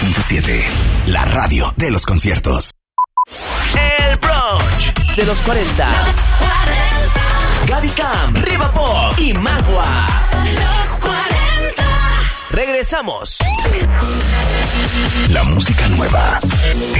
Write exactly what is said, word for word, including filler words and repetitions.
punto siete, la radio de los conciertos. El brunch de los cuarenta. Gaby Cam, Riva Pop y Magua. Los cuarenta. Regresamos. La música nueva